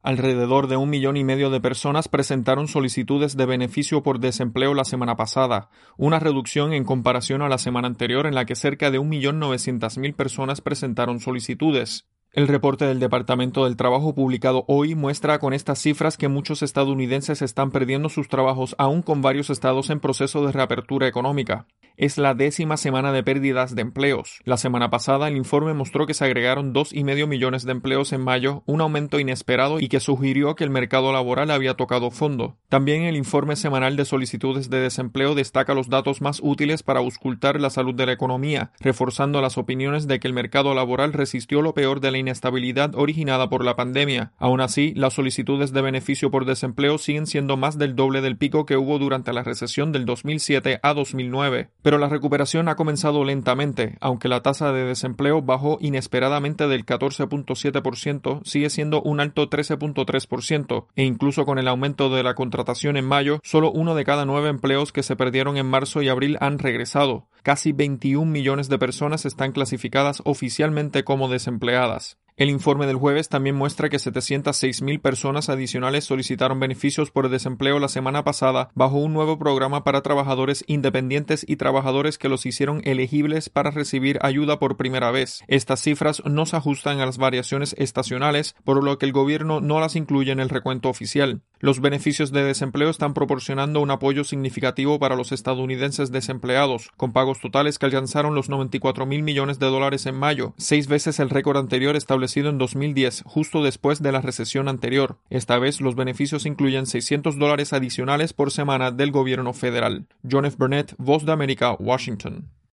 Alrededor de 1,5 millones de personas presentaron solicitudes de beneficio por desempleo la semana pasada, una reducción en comparación a la semana anterior en la que cerca de 1,9 millones personas presentaron solicitudes. El reporte del Departamento del Trabajo publicado hoy muestra con estas cifras que muchos estadounidenses están perdiendo sus trabajos aún con varios estados en proceso de reapertura económica. Es la 10ª semana de pérdidas de empleos. La semana pasada el informe mostró que se agregaron 2,5 millones de empleos en mayo, un aumento inesperado y que sugirió que el mercado laboral había tocado fondo. También el informe semanal de solicitudes de desempleo destaca los datos más útiles para auscultar la salud de la economía, reforzando las opiniones de que el mercado laboral resistió lo peor de la inestabilidad originada por la pandemia. Aún así, las solicitudes de beneficio por desempleo siguen siendo más del doble del pico que hubo durante la recesión del 2007 a 2009. Pero la recuperación ha comenzado lentamente, aunque la tasa de desempleo bajó inesperadamente del 14.7%, sigue siendo un alto 13.3%, e incluso con el aumento de la contratación en mayo, solo 1 de cada 9 empleos que se perdieron en marzo y abril han regresado. Casi 21 millones de personas están clasificadas oficialmente como desempleadas. El informe del jueves también muestra que 706,000 personas adicionales solicitaron beneficios por desempleo la semana pasada bajo un nuevo programa para trabajadores independientes y trabajadores que los hicieron elegibles para recibir ayuda por primera vez. Estas cifras no se ajustan a las variaciones estacionales, por lo que el gobierno no las incluye en el recuento oficial. Los beneficios de desempleo están proporcionando un apoyo significativo para los estadounidenses desempleados, con pagos totales que alcanzaron los $94,000 millones en mayo, 6 veces el récord anterior establecido en 2010, justo después de la recesión anterior. Esta vez, los beneficios incluyen $600 adicionales por semana del gobierno federal. John F. Burnett, Voz de América, Washington.